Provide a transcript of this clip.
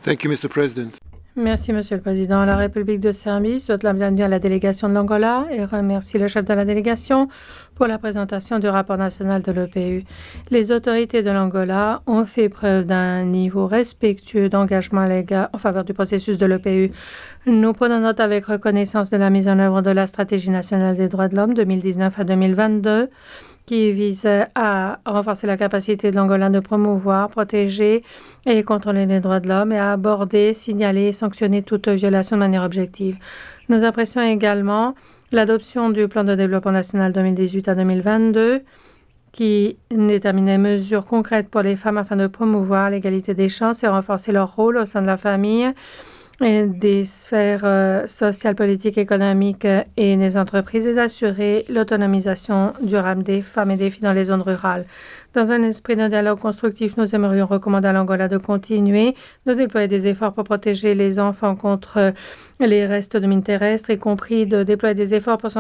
Thank you, Mr. President. Merci, Monsieur le Président. La République de Serbie souhaite la bienvenue à la délégation de l'Angola et remercie le chef de la délégation pour la présentation du rapport national de l'EPU. Les autorités de l'Angola ont fait preuve d'un niveau respectueux d'engagement légal en faveur du processus de l'EPU. Nous prenons note avec reconnaissance de la mise en œuvre de la stratégie nationale des droits de l'homme 2019 à 2022 qui vise à renforcer la capacité de l'Angola de promouvoir, protéger et contrôler les droits de l'homme et à aborder, signaler et sanctionner toute violation de manière objective. Nous apprécions également l'adoption du plan de développement national 2018 à 2022 qui détermine des mesures concrètes pour les femmes afin de promouvoir l'égalité des chances et renforcer leur rôle au sein de la famille et des sphères sociales, politiques, économiques et des entreprises et d'assurer l'autonomisation durable des femmes et des filles dans les zones rurales. Dans un esprit de dialogue constructif, nous aimerions recommander à l'Angola de continuer de déployer des efforts pour protéger les enfants contre les restes de mines terrestres, y compris de déployer des efforts pour